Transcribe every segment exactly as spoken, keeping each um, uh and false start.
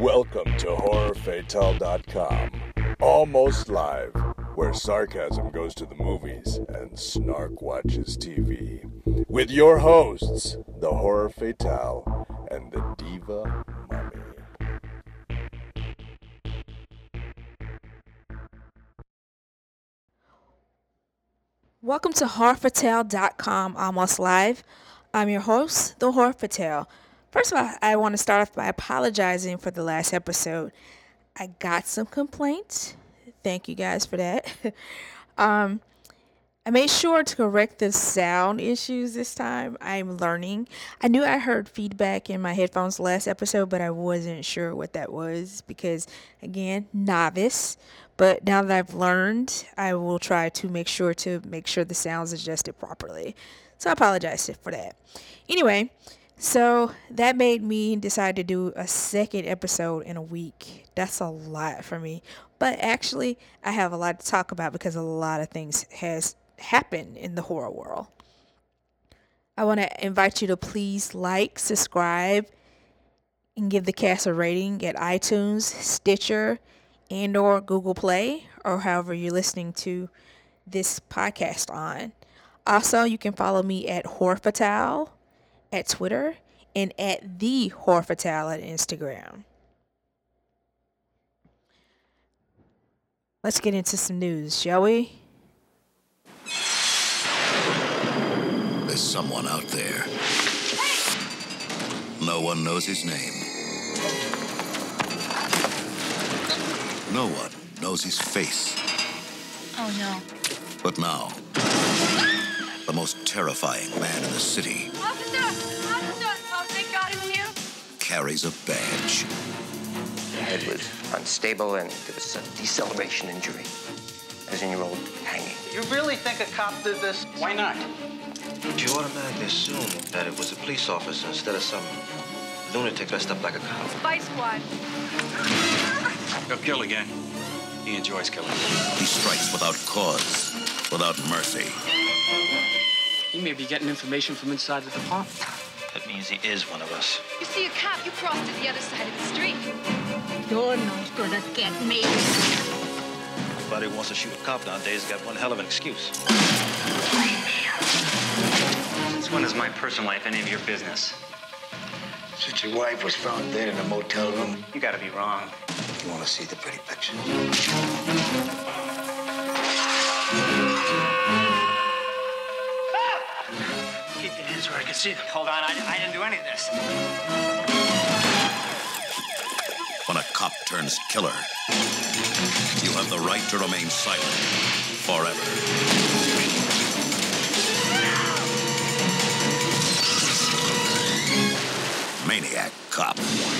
Welcome to horror fatale dot com, almost live, where sarcasm goes to the movies and snark watches T V. With your hosts, the Horror Fatale and the Diva Mummy. Welcome to horror fatale dot com, almost live. I'm your host, the Horror Fatale. First of all, I want to start off by apologizing for the last episode. I got some complaints. Thank you guys for that. um, I made sure to correct the sound issues this time. I'm learning. I knew I heard feedback in my headphones last episode, but I wasn't sure what that was because, again, novice. But now that I've learned, I will try to make sure to make sure the sound's adjusted properly. So I apologize for that. Anyway, so that made me decide to do a second episode in a week. That's a lot for me. But actually, I have a lot to talk about because a lot of things has happened in the horror world. I want to invite you to please like, subscribe, and give the cast a rating at iTunes, Stitcher, and or Google Play, or however you're listening to this podcast on. Also, you can follow me at Horror Fatale at Twitter and at the Horror Fatale at Instagram. Let's get into some news, shall we? There's someone out there. No one knows his name. No one knows his face. Oh, no. But now, the most terrifying man in the city Officer! Officer! Oh, thank God it's you. carries a badge. The head was unstable and there was a deceleration injury. As in your old hanging. You really think a cop did this? Why not? But you automatically assume that it was a police officer instead of some lunatic dressed up like a cop. Spy Squad. He'll kill again. He enjoys killing. He strikes without cause, without mercy. He may be getting information from inside the department. That means he is one of us. You see a cop, you cross to the other side of the street. You're not gonna get me. Everybody who wants to shoot a cop nowadays got one hell of an excuse. Since when is my personal life any of your business? Since your wife was found dead in a motel room. You gotta be wrong. You want to see the pretty picture? Keep your hands where I can see them. Hold on, I, I didn't do any of this. When a cop turns killer, you have the right to remain silent forever. Maniac Cop.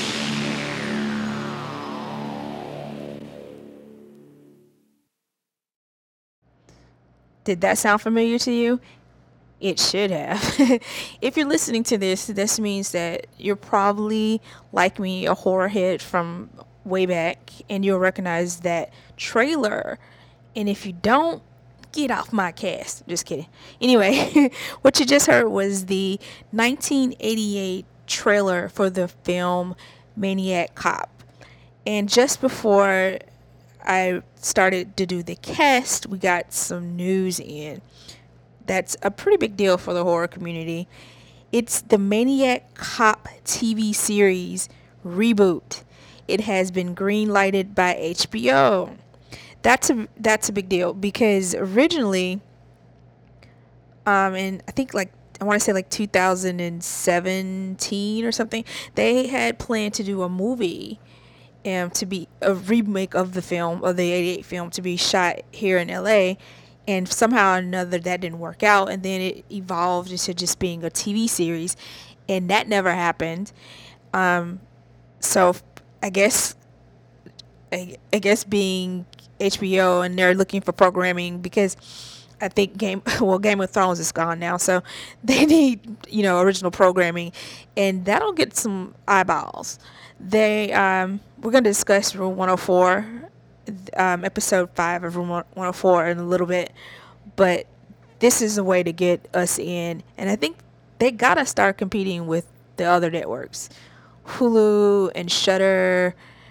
Did that sound familiar to you? It should have. If you're listening to this, this means that you're probably, like me, a horror head from way back, and you'll recognize that trailer. And if you don't, get off my cast. Just kidding. Anyway, what you just heard was the nineteen eighty-eight trailer for the film Maniac Cop. And just before I started to do the cast, we got some news in. That's a pretty big deal for the horror community. It's the Maniac Cop T V series reboot. It has been green-lighted by H B O. That's a that's a big deal because originally, um, and I think like I want to say like two thousand seventeen or something, they had planned to do a movie, um, to be a remake of the film of the eighty-eight film to be shot here in L A. And somehow or another that didn't work out, and then it evolved into just being a T V series, and that never happened. Um, so I guess, I, I guess being H B O and they're looking for programming because I think Game well Game of Thrones is gone now, so they need you know original programming, and that'll get some eyeballs. They um, we're gonna discuss Room one oh four. Um, episode five of Room one oh four in a little bit, but this is a way to get us in, and I think they gotta start competing with the other networks, Hulu and Shudder,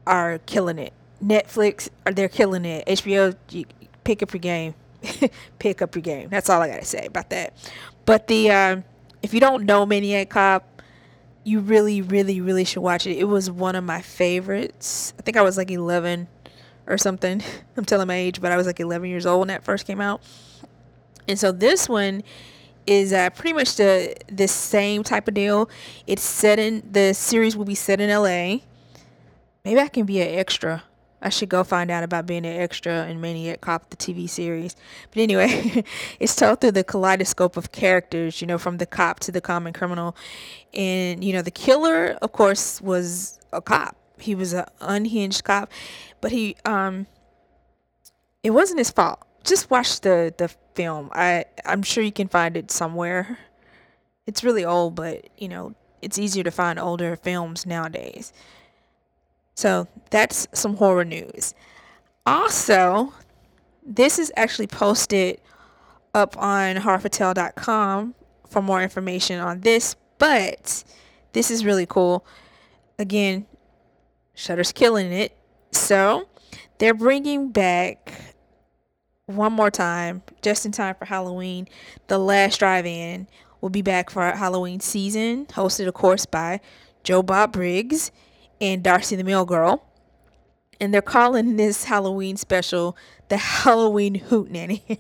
are killing it. Netflix, are they're killing it. H B O, you pick up your game. Pick up your game. That's all I gotta say about that. But the um, if you don't know Maniac Cop, you really, really, really should watch it. It was one of my favorites. I think I was like eleven or something. I'm telling my age, but I was like eleven years old when that first came out. And so this one is uh, pretty much the the same type of deal. It's set in, the series will be set in L A. Maybe I can be an extra. I should go find out about being an extra in Maniac Cop, the T V series. But anyway, it's told through the kaleidoscope of characters, you know, from the cop to the common criminal. And, you know, the killer, of course, was a cop. He was an unhinged cop. But he, um, it wasn't his fault. Just watch the, the film. I, I'm sure you can find it somewhere. It's really old, but, you know, it's easier to find older films nowadays. So that's some horror news. Also, this is actually posted up on horror fatal dot com for more information on this, but this is really cool. Again, Shudder's killing it. So they're bringing back one more time, just in time for Halloween. The Last Drive-In will be back for Halloween season, hosted, of course, by Joe Bob Briggs and Darcy the Mail Girl. And they're calling this Halloween special the Halloween Hootenanny.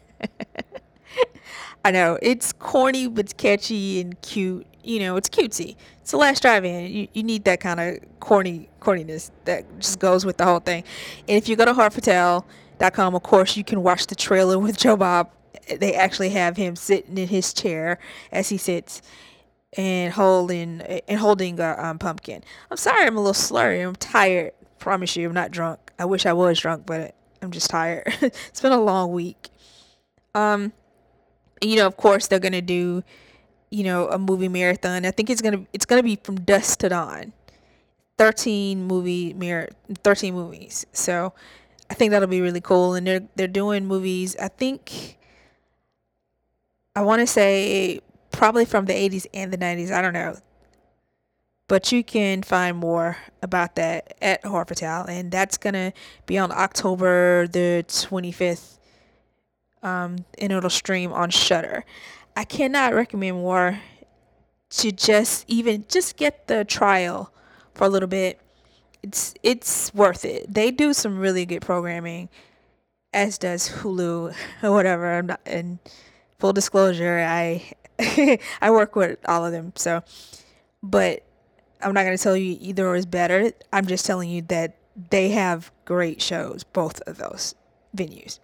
I know, it's corny but catchy and cute. You know, it's cutesy. It's The Last Drive-In. You, you need that kind of corny corniness that just goes with the whole thing. And if you go to horror fatal dot com, of course, you can watch the trailer with Joe Bob. They actually have him sitting in his chair as he sits and holding and holding a um, pumpkin. I'm sorry, I'm a little slurry. I'm tired. Promise you, I'm not drunk. I wish I was drunk, but I'm just tired. It's been a long week. Um, you know, of course, they're gonna do, you know, a movie marathon. I think it's gonna it's gonna be from dusk to dawn. Thirteen movie mir- thirteen movies. So I think that'll be really cool. And they're they're doing movies. I think I want to say probably from the eighties and the nineties. I don't know. But you can find more about that at Horror Fatal. And that's going to be on October the twenty-fifth. Um, and it'll stream on Shudder. I cannot recommend more to just even just get the trial for a little bit. It's it's worth it. They do some really good programming, as does Hulu or whatever. I'm not, and full disclosure, I I work with all of them. So, but I'm not going to tell you either is better. I'm just telling you that they have great shows, both of those venues.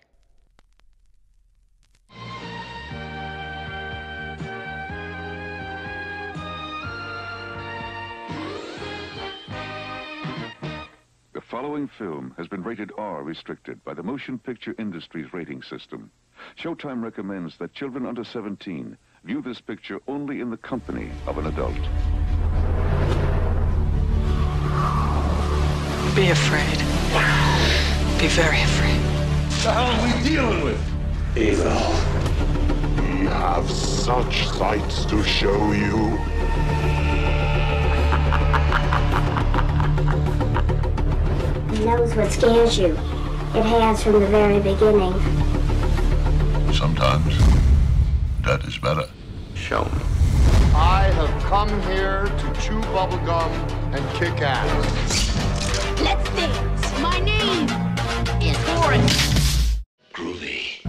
The following film has been rated R restricted by the Motion Picture Industry's rating system. Showtime recommends that children under seventeen view this picture only in the company of an adult. Be afraid. Be very afraid. What the hell are we dealing with? Evil. We have such sights to show you. He knows what scares you. It has from the very beginning. Sometimes that is better. Show me. I have come here to chew bubblegum and kick ass. Let's dance. My name is Horace. Groovy.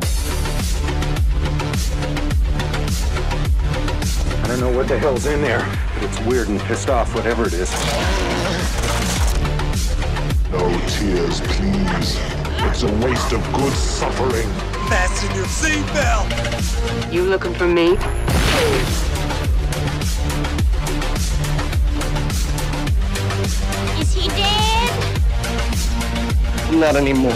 I don't know what the hell's in there, but it's weird and pissed off, whatever it is. No tears, please. It's a waste of good suffering. Fasten your seatbelt. You looking for me? Is he dead? Not anymore.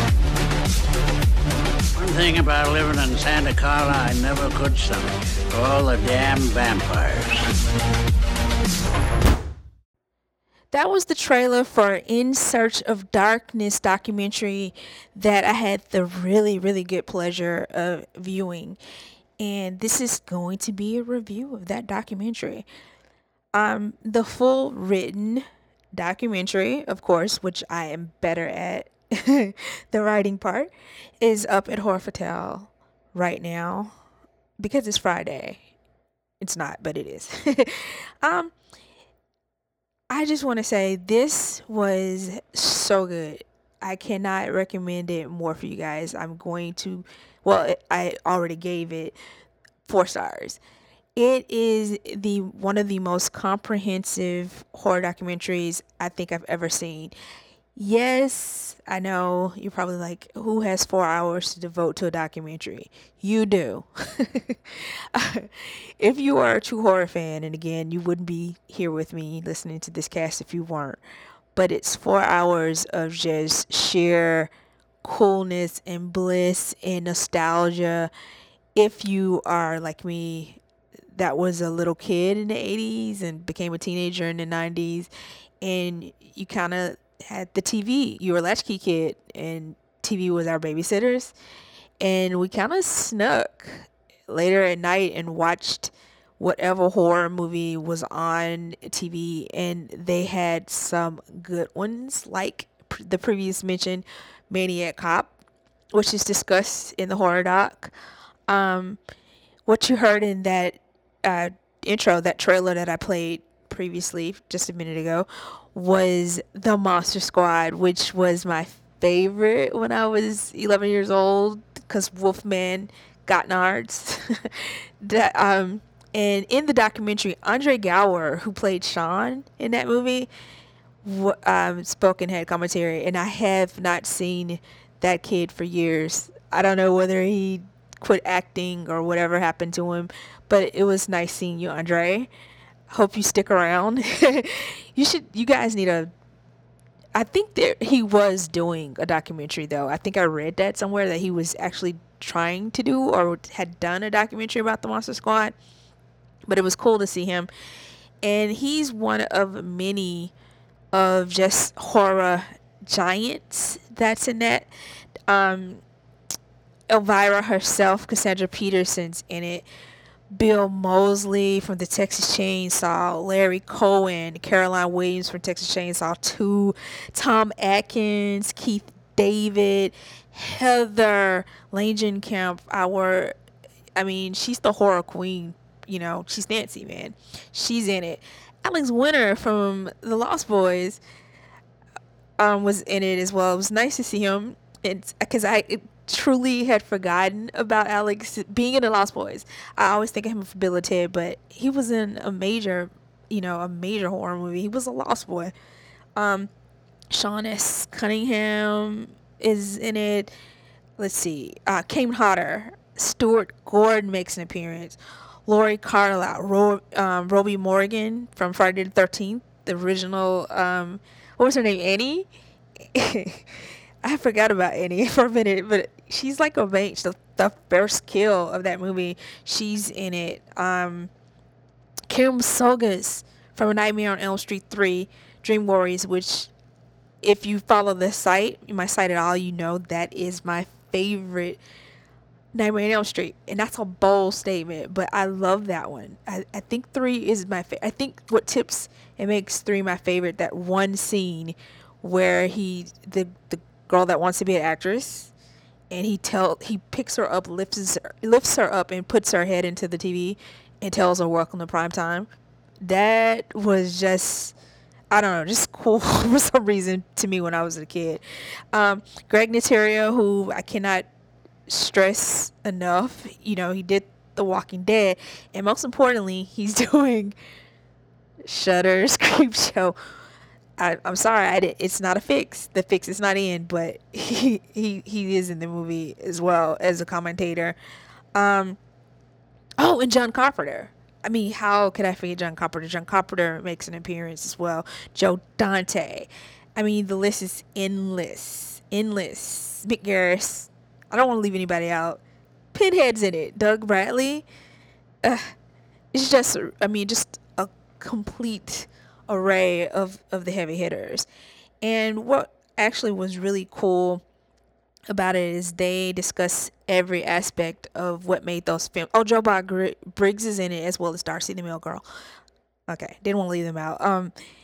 One thing about living in Santa Carla I never could stomach. All the damn vampires. That was the trailer for In Search of Darkness documentary that I had the really, really good pleasure of viewing. And this is going to be a review of that documentary. Um, the full written documentary, of course, which I am better at the writing part, is up at Horror Fatale right now because it's Friday. It's not, but it is. um, I just want to say this was so good. I cannot recommend it more for you guys. I'm going to, well, I already gave it four stars. It is the one of the most comprehensive horror documentaries I think I've ever seen. Yes, I know you're probably like, who has four hours to devote to a documentary? You do. If you are a true horror fan, and again, you wouldn't be here with me listening to this cast if you weren't, but it's four hours of just sheer coolness and bliss and nostalgia. If you are like me, that was a little kid in the eighties and became a teenager in the nineties, and you kind of had the T V. You were a latchkey kid, and T V was our babysitters, and we kind of snuck later at night and watched whatever horror movie was on T V, and they had some good ones, like the previous mentioned Maniac Cop, which is discussed in the horror doc. Um, what you heard in that uh, intro, that trailer that I played previously just a minute ago, was The Monster Squad, which was my favorite when I was eleven years old, because Wolfman got nards. that, um, and in the documentary, Andre Gower, who played Sean in that movie, w- um, spoke and had commentary, and I have not seen that kid for years. I don't know whether he quit acting or whatever happened to him, but it was nice seeing you, Andre. Hope you stick around. you should you guys need a I think that he was doing a documentary, though. I think I read that somewhere, that he was actually trying to do or had done a documentary about the Monster Squad, but it was cool to see him. And he's one of many of just horror giants that's in that. um Elvira herself, Cassandra Peterson's in it. Bill Moseley from the Texas Chainsaw, Larry Cohen, Caroline Williams from Texas Chainsaw two, Tom Atkins, Keith David, Heather Langenkamp, our, I mean, she's the horror queen, you know, she's Nancy, man. She's in it. Alex Winter from The Lost Boys um, was in it as well. It was nice to see him. It's because I it, truly had forgotten about Alex being in The Lost Boys. I always think of him for Bill and Ted, but he was in a major, you know, a major horror movie. He was a Lost Boy. Um, Sean S. Cunningham is in it. Let's see. Uh, Kane Hodder. Stuart Gordon makes an appearance. Lori Carlisle. Ro- um, Robbie Morgan from Friday the thirteenth. The original, um, what was her name? Annie? I forgot about Annie for a minute, but she's like a main, the, the first kill of that movie. She's in it. Um, Kim Sogas from A Nightmare on Elm Street three, Dream Warriors, which, if you follow the site, my site at all, you know that is my favorite Nightmare on Elm Street. And that's a bold statement, but I love that one. I, I think three is my favorite. I think what tips and makes three my favorite, that one scene where he, the, the girl that wants to be an actress, and he tell he picks her up, lifts her, lifts her up and puts her head into the T V and tells her welcome to prime time. That was just, I don't know, just cool for some reason to me when I was a kid. Um, Greg Natario, who I cannot stress enough, you know, he did The Walking Dead, and most importantly, he's doing Shudder's Creepshow. I, I'm sorry, I did, it's not a fix. The fix is not in, but he he, he is in the movie as well as a commentator. Um, oh, and John Carpenter. I mean, how could I forget John Carpenter? John Carpenter makes an appearance as well. Joe Dante. I mean, the list is endless. Endless. Mick Garris. I don't want to leave anybody out. Pinhead's in it. Doug Bradley. Uh, it's just, I mean, just a complete array of, of the heavy hitters. And what actually was really cool about it is they discuss every aspect of what made those films. Oh, Joe Bob Gr- Briggs is in it, as well as Darcy the Mail Girl. Okay, didn't want to leave them out. Um,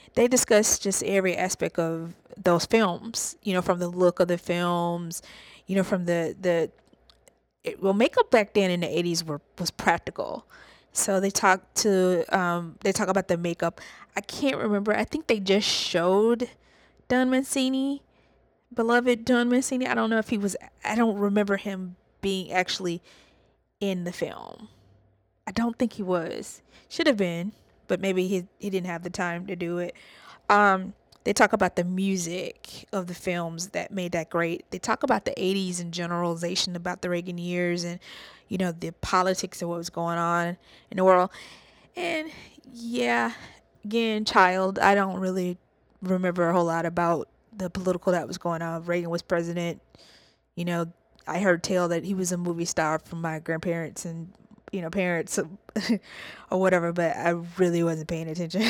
they discuss just every aspect of those films, you know, from the look of the films, you know, from the, the, it, well, makeup back then in the eighties were, was practical. So they talk to, um, they talk about the makeup. I can't remember. I think they just showed Don Mancini, beloved Don Mancini. I don't know if he was, I don't remember him being actually in the film. I don't think he was. Should have been, but maybe he he didn't have the time to do it. Um, they talk about the music of the films that made that great. They talk about the eighties and generalization about the Reagan years and, you know, the politics of what was going on in the world. And yeah, again, child, I don't really remember a whole lot about the political that was going on. Reagan was president. You know, I heard tell that he was a movie star from my grandparents and, you know, parents or whatever, but I really wasn't paying attention.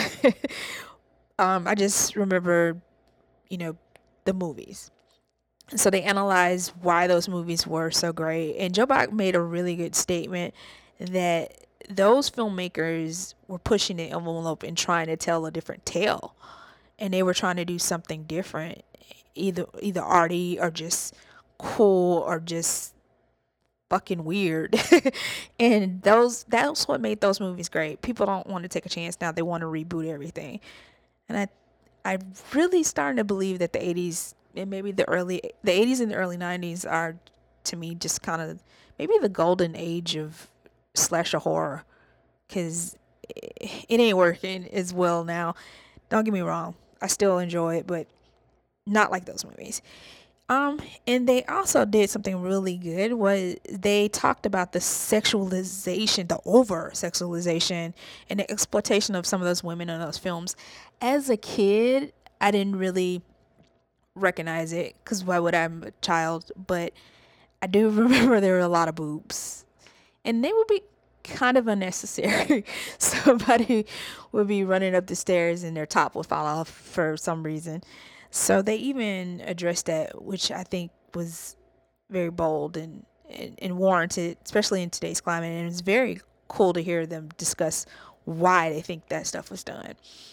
um, I just remember, you know, the movies. So they analyzed why those movies were so great. And Joe Bach made a really good statement that those filmmakers were pushing the envelope and trying to tell a different tale. And they were trying to do something different, either either arty or just cool or just fucking weird. And those that's what made those movies great. People don't want to take a chance now. They want to reboot everything. And I I really starting to believe that the eighties and maybe the early the eighties and the early nineties are, to me, just kind of maybe the golden age of slasher horror, because it, it ain't working as well now. Don't get me wrong, I still enjoy it, but not like those movies. Um, and they also did something really good, was they talked about the sexualization, the over sexualization and the exploitation of some of those women in those films. As a kid, I didn't really recognize it, because why would I? I'm a child, but I do remember there were a lot of boobs, and they would be kind of unnecessary. Somebody would be running up the stairs and their top would fall off for some reason. So they even addressed that, which I think was very bold and, and, and warranted, especially in today's climate. And it's very cool to hear them discuss why they think that stuff was done.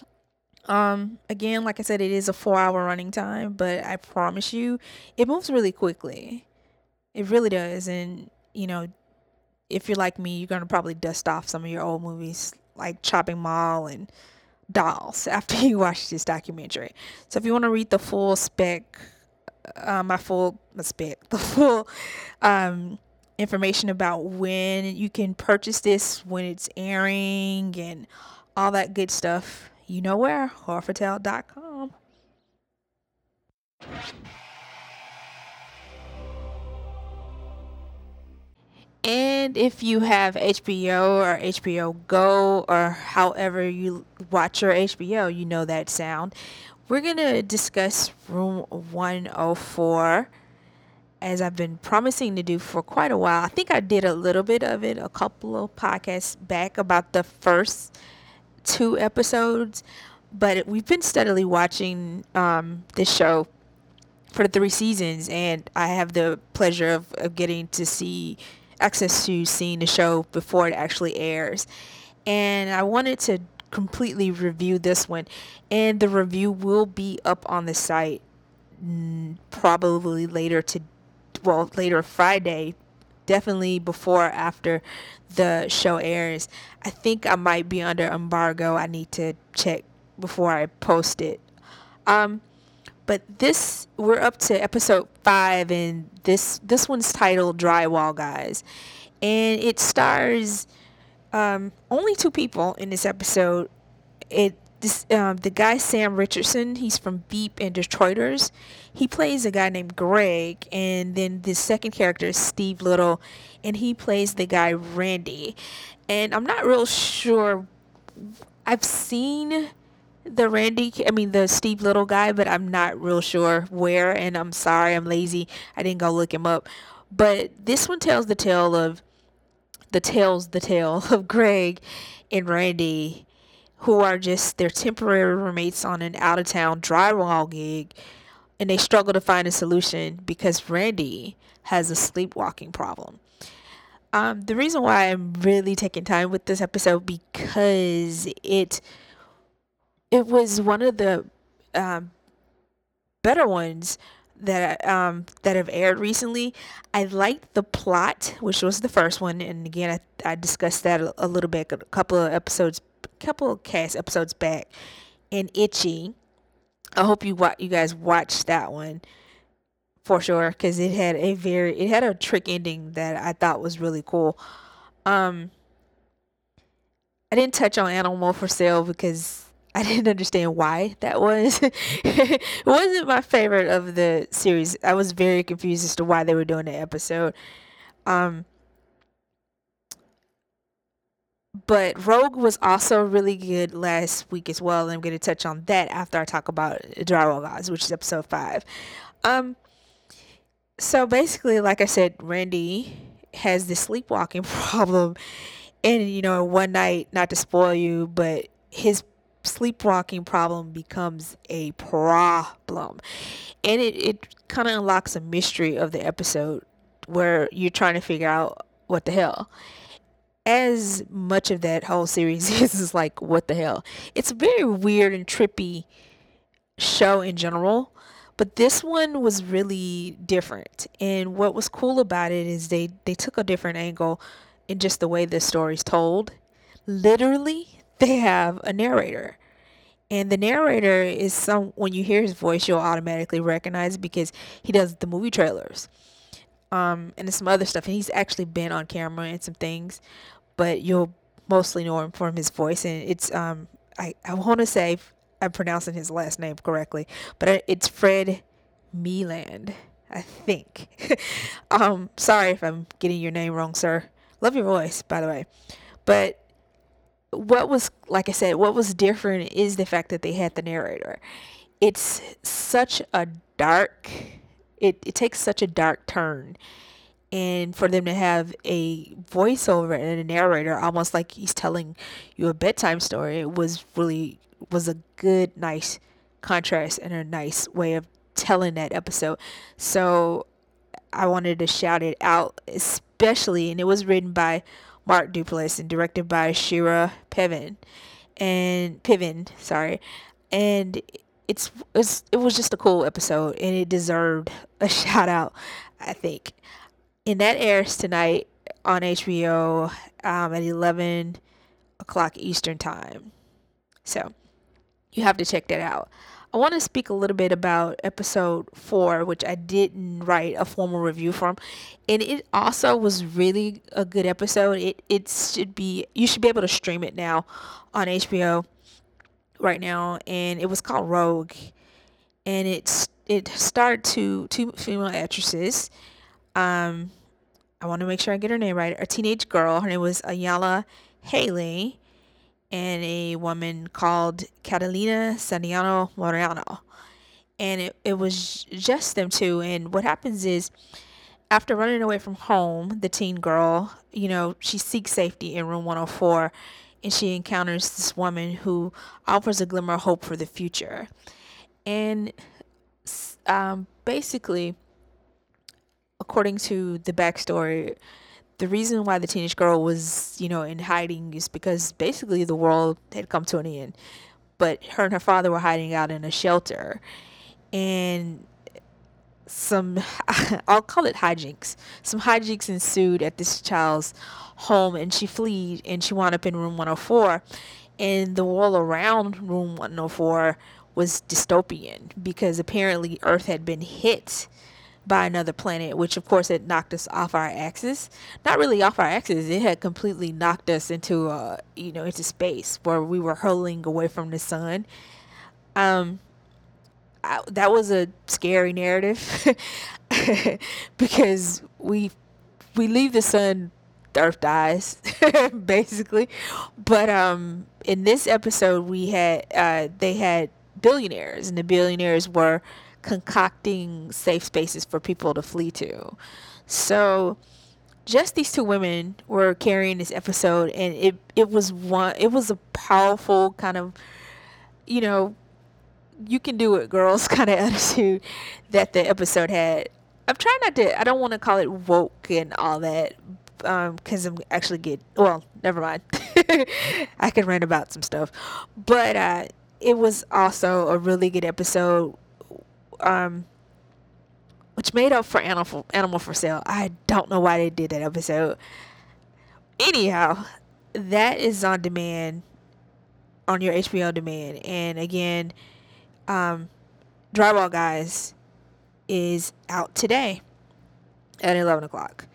Um, again, like I said, it is a four hour running time, but I promise you, it moves really quickly. It really does. And, you know, if you're like me, you're going to probably dust off some of your old movies like Chopping Mall and Dolls after you watch this documentary. So if you want to read the full spec, uh, my full spec, the full um, information about when you can purchase this, when it's airing, and all that good stuff, you know where, horror fatale dot com. And if you have H B O or H B O Go or however you watch your H B O, you know that sound. We're going to discuss Room one oh four, as I've been promising to do for quite a while. I think I did a little bit of it a couple of podcasts back about the first two episodes, but we've been steadily watching um, this show for the three seasons, and I have the pleasure of, of getting to see access to seeing the show before it actually airs. And I wanted to completely review this one, and the review will be up on the site probably later to well later Friday, definitely before or after the show airs. I think I might be under embargo. I need to check before I post it. Um But this, we're up to episode five, and this this one's titled Drywall Guys. And it stars um, only two people in this episode. It this um, the guy Sam Richardson, he's from Veep and Detroiters. He plays a guy named Greg, and then the second character is Steve Little, and he plays the guy Randy. And I'm not real sure. I've seen the Randy, I mean the Steve Little guy, but I'm not real sure where, and I'm sorry, I'm lazy, I didn't go look him up. But this one tells the tale of the tales the tale of Greg and Randy, who are just their temporary roommates on an out of town drywall gig, and they struggle to find a solution because Randy has a sleepwalking problem. Um, the reason why I'm really taking time with this episode, because it it was one of the um, better ones that um that have aired recently. I liked the plot, which was the first one, and again I, I discussed that a, a little bit a couple of episodes couple of cast episodes back. And Itchy, I hope you wa- you guys watched that one for sure, because it had a very it had a trick ending that I thought was really cool. um I didn't touch on Animal for Sale because I didn't understand why that was. It wasn't my favorite of the series. I was very confused as to why they were doing the episode. Um, but Rogue was also really good last week as well. And I'm going to touch on that after I talk about Drywall Gods, which is episode five. Um, so basically, like I said, Randy has this sleepwalking problem. And, you know, one night, not to spoil you, but his sleepwalking problem becomes a problem, and it, it kind of unlocks a mystery of the episode where you're trying to figure out what the hell, as much of that whole series is, is like what the hell. It's a very weird and trippy show in general, but this one was really different, and what was cool about it is they they took a different angle in just the way the story's told. Literally, they have a narrator, and the narrator is some, when you hear his voice you'll automatically recognize it because he does the movie trailers um and some other stuff, and he's actually been on camera and some things, but you'll mostly know him from his voice. And it's um I, I want to say I'm pronouncing his last name correctly, but it's Fred Meeland, I think. um sorry if I'm getting your name wrong, sir. Love your voice, by the way. But what was, like I said, what was different is the fact that they had the narrator. It's such a dark, it, it takes such a dark turn. And for them to have a voiceover and a narrator, almost like he's telling you a bedtime story, it was really, was a good, nice contrast and a nice way of telling that episode. So I wanted to shout it out, especially, and it was written by Mark Duplass and directed by Shira Piven, and Piven, sorry, and it's, it's it was just a cool episode, and it deserved a shout out, I think. And that airs tonight on H B O um, at eleven o'clock Eastern time, so you have to check that out. I want to speak a little bit about episode four, which I didn't write a formal review from, and it also was really a good episode. It it should be, you should be able to stream it now on H B O right now, and it was called Rogue, and it's it starred two two female actresses. Um, I want to make sure I get her name right. A teenage girl, her name was Ayala Haley, and a woman called Catalina Saniano Moreno. And it, it was just them two. And what happens is, after running away from home, the teen girl, you know, she seeks safety in room one oh four, and she encounters this woman who offers a glimmer of hope for the future. And um, basically, according to the backstory, the reason why the teenage girl was, you know, in hiding is because basically the world had come to an end. But her and her father were hiding out in a shelter. And some, I'll call it hijinks. Some hijinks ensued at this child's home, and she fled, and she wound up in room one oh four. And the world around room one oh four was dystopian because apparently Earth had been hit by another planet, which of course had knocked us off our axis. Not really off our axis, it had completely knocked us into uh you know into space where we were hurtling away from the sun. um I, that was a scary narrative because we we leave the sun, the Earth dies basically. But um in this episode we had uh they had billionaires, and the billionaires were concocting safe spaces for people to flee to. So just these two women were carrying this episode, and it it was one it was a powerful kind of, you know, you can do it, girls kind of attitude that the episode had. I'm trying not to, I don't want to call it woke and all that, um because I'm actually get well never mind I can rant about some stuff, but uh it was also a really good episode, um, which made up for Animal, Animal for Sale. I don't know why they did that episode. Anyhow, that is on demand, on your H B O demand. And again, um, Drywall Guys is out today at eleven o'clock.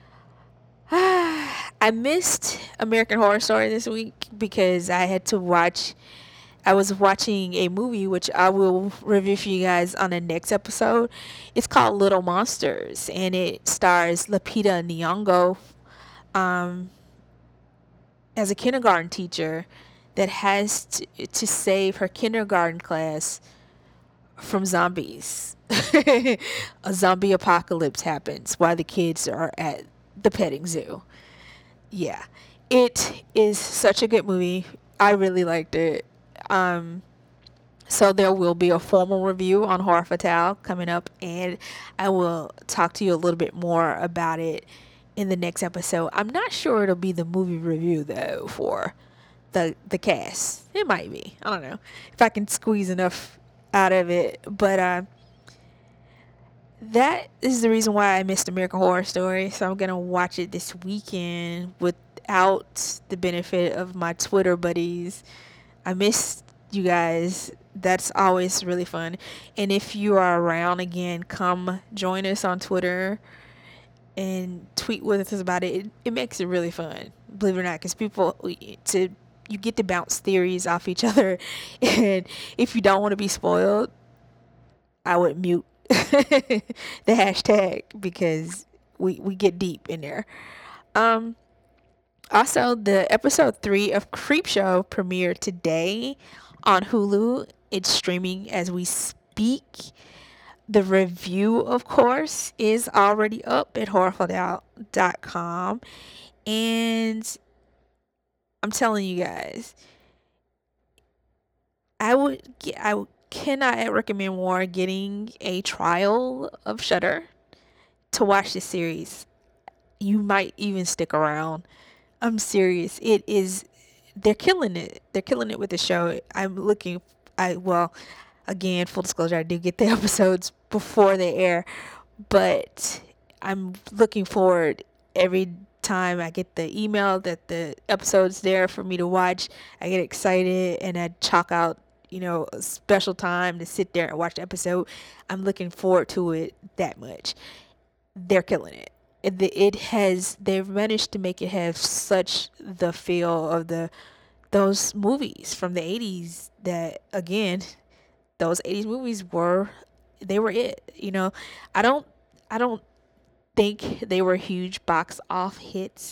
I missed American Horror Story this week because I had to watch, I was watching a movie which I will review for you guys on the next episode. It's called Little Monsters, and it stars Lupita Nyong'o um, as a kindergarten teacher that has to, to save her kindergarten class from zombies. A zombie apocalypse happens while the kids are at the petting zoo. Yeah, it is such a good movie. I really liked it. Um, so there will be a formal review on Horror Fatale coming up, and I will talk to you a little bit more about it in the next episode. I'm not sure it'll be the movie review though for the the cast. It might be. I don't know if I can squeeze enough out of it, but uh, that is the reason why I missed American Horror Story. So I'm gonna watch it this weekend without the benefit of my Twitter buddies. I missed you guys. That's always really fun. And if you are around, again, come join us on Twitter and tweet with us about it. It, it makes it really fun, believe it or not, because people to you get to bounce theories off each other. And if you don't want to be spoiled, I would mute the hashtag because we we get deep in there. Um also, the episode three of Creepshow premiered today on Hulu. It's streaming as we speak. The review, of course, is already up at horror fatale dot com, and I'm telling you guys, I would get I would cannot recommend more getting a trial of Shudder to watch this series. You might even stick around. I'm serious. It is, they're killing it. They're killing it with the show. I'm looking, I, well, again, full disclosure, I do get the episodes before they air, but I'm looking forward every time I get the email that the episode's there for me to watch. I get excited and I chalk out, you know, a special time to sit there and watch the episode. I'm looking forward to it that much. They're killing it. It, it has, they've managed to make it have such the feel of the, those movies from the eighties that, again, those eighties movies were, they were it, you know. I don't, I don't think they were huge box off hits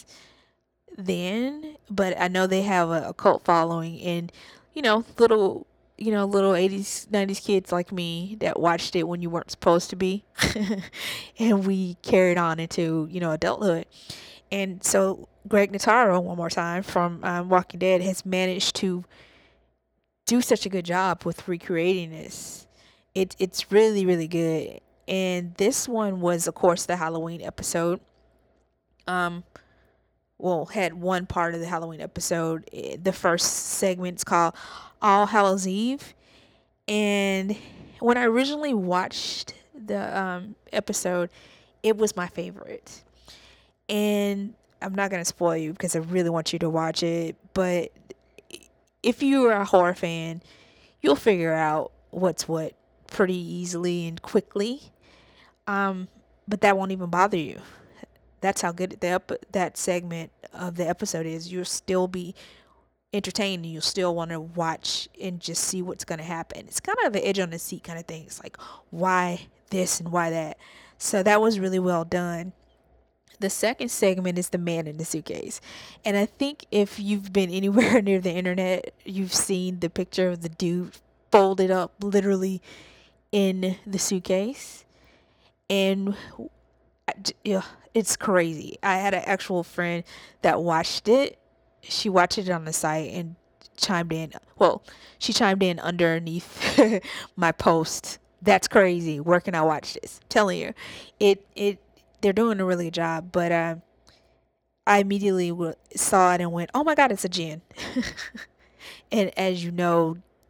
then, but I know they have a, a cult following, and, you know, little, you know, little eighties, nineties kids like me that watched it when you weren't supposed to be. And we carried on into, you know, adulthood. And so Greg Nicotero, one more time, from um, Walking Dead, has managed to do such a good job with recreating this. It, it's really, really good. And this one was, of course, the Halloween episode. Um, well, had one part of the Halloween episode. The first segment's called All Hallows Eve. And when I originally watched the um, episode, it was my favorite. And I'm not going to spoil you because I really want you to watch it. But if you are a horror fan, you'll figure out what's what pretty easily and quickly. Um, but that won't even bother you. That's how good the ep- that segment of the episode is. You'll still be entertained and you'll still want to watch and just see what's going to happen. It's kind of an edge on the seat kind of thing. It's like, why this and why that? So that was really well done. The second segment is the man in the suitcase. And I think if you've been anywhere near the internet, you've seen the picture of the dude folded up literally in the suitcase. And yeah, it's crazy. I had an actual friend that watched it. She watched it on the site and chimed in. Well, she chimed in underneath my post. That's crazy. Where can I watch this? I'm telling you, it it they're doing a really good job. But uh, I immediately saw it and went, "Oh my God, it's a djinn!" And as you know,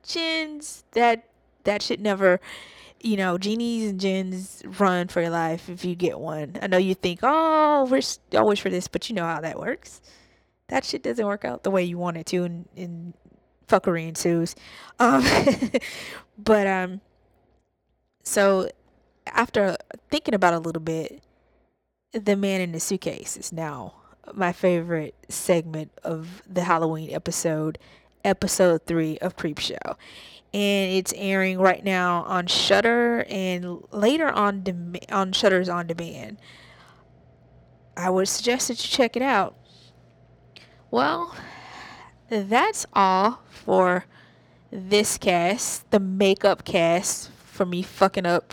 Jins, that that should never, you know, genies and Jins run for your life if you get one. I know you think, oh, we're I wish for this, but you know how that works. That shit doesn't work out the way you want it to, and, and fuckery ensues. Um, but um, so after thinking about it a little bit, the man in the suitcase is now my favorite segment of the Halloween episode, episode three of Creepshow. And it's airing right now on Shudder and later on dem- on Shudder's On Demand. I would suggest that you check it out. Well, that's all for this cast, the makeup cast, for me fucking up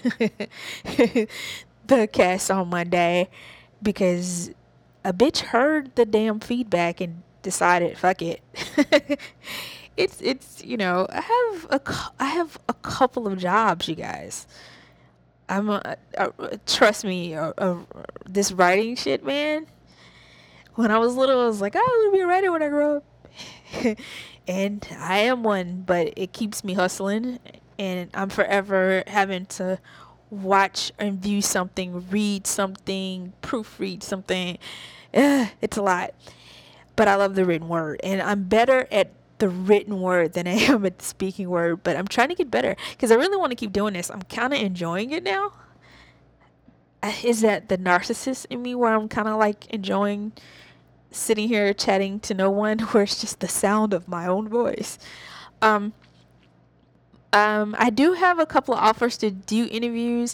the cast on Monday, because a bitch heard the damn feedback and decided, fuck it. it's it's you know, I have a I have a couple of jobs, you guys. I'm a, a, trust me, a, a, this writing shit, man. When I was little, I was like, oh, I want to be a writer when I grow up. And I am one, but it keeps me hustling. And I'm forever having to watch and view something, read something, proofread something. Ugh, it's a lot. But I love the written word. And I'm better at the written word than I am at the speaking word. But I'm trying to get better because I really want to keep doing this. I'm kind of enjoying it now. Is that the narcissist in me where I'm kind of like enjoying sitting here chatting to no one, where it's just the sound of my own voice? Um, um, I do have a couple of offers to do interviews.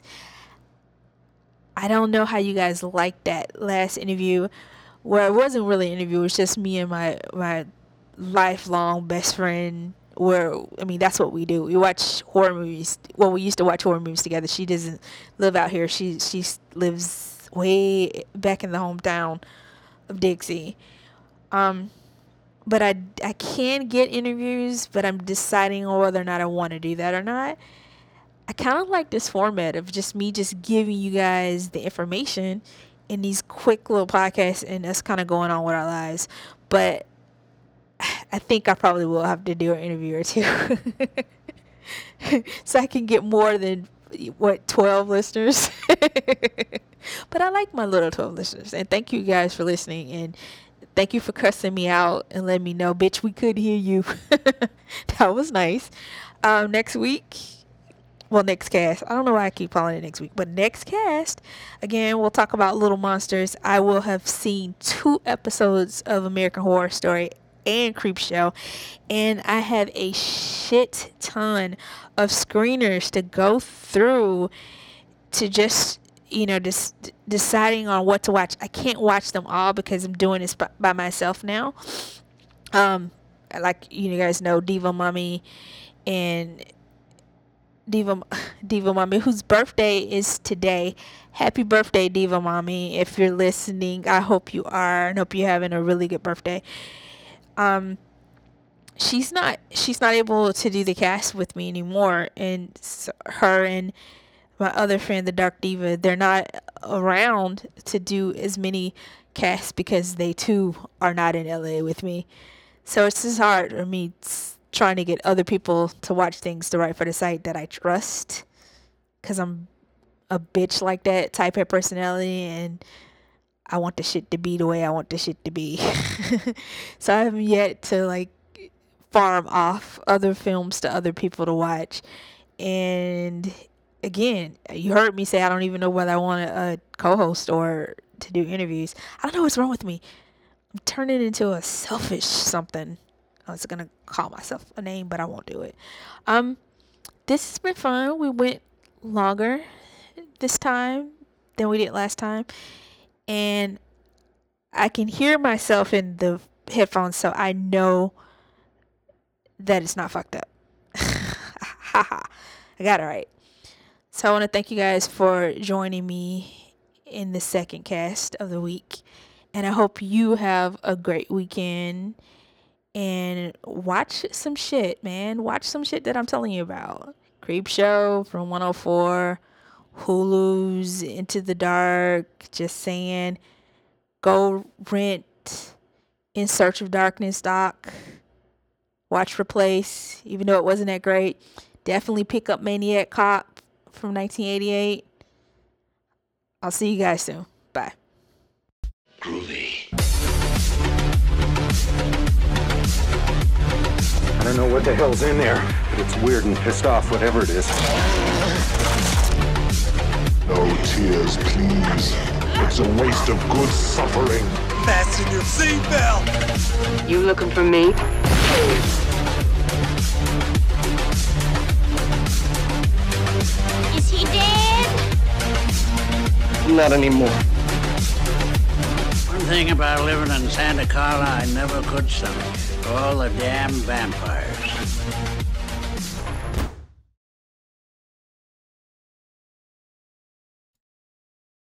I don't know how you guys liked that last interview, where it wasn't really an interview. It was just me and my, my lifelong best friend, where, I mean, that's what we do. We watch horror movies. Well, we used to watch horror movies together. She doesn't live out here. She, she lives way back in the hometown of Dixie. Um, but I, I can get interviews, but I'm deciding on whether or not I want to do that or not. I kind of like this format of just me just giving you guys the information in these quick little podcasts and us kind of going on with our lives. But I think I probably will have to do an interview or two so I can get more than, what, twelve listeners. But I like my little twelve listeners, and thank you guys for listening, and thank you for cussing me out and letting me know, bitch, we could hear you. That was nice. Um, next week, well, next cast, I don't know why I keep calling it next week, but next cast, again, we'll talk about Little Monsters. I will have seen two episodes of American Horror Story and Creepshow, and I have a shit ton of screeners to go through to just, you know, just deciding on what to watch. I can't watch them all because I'm doing this by, by myself now. Um, like you guys know, Diva Mommy and Diva Diva Mommy, whose birthday is today. Happy birthday, Diva Mommy! If you're listening, I hope you are, and hope you're having a really good birthday. Um, she's not she's not able to do the cast with me anymore, and so her and my other friend, the Dark Diva, they're not around to do as many casts because they too are not in L A with me. So it's just hard for me trying to get other people to watch things to write for the site that I trust, because I'm a bitch like that type of personality, and I want the shit to be the way I want the shit to be. So I haven't yet to like farm off other films to other people to watch. And again, you heard me say I don't even know whether I want a, a co-host or to do interviews. I don't know what's wrong with me. I'm turning into a selfish something. I was gonna call myself a name, but I won't do it. Um, this has been fun. We went longer this time than we did last time, and I can hear myself in the headphones, so I know that it's not fucked up. Haha, I got it right. So I want to thank you guys for joining me in the second cast of the week, and I hope you have a great weekend. And watch some shit, man. Watch some shit that I'm telling you about. Creepshow from one oh four, Hulu's Into the Dark, Just Saying. Go rent In Search of Darkness doc. watch Replace, even though it wasn't that great. Definitely pick up Maniac Cop from nineteen eighty-eight. I'll see you guys soon. Bye. Groovy. I don't know what the hell's in there, but it's weird and pissed off, whatever it is. No tears, please. It's a waste of good suffering. Fasten your seatbelt! You looking for me? Is he dead? Not anymore. One thing about living in Santa Carla I never could stomach. All the damn vampires.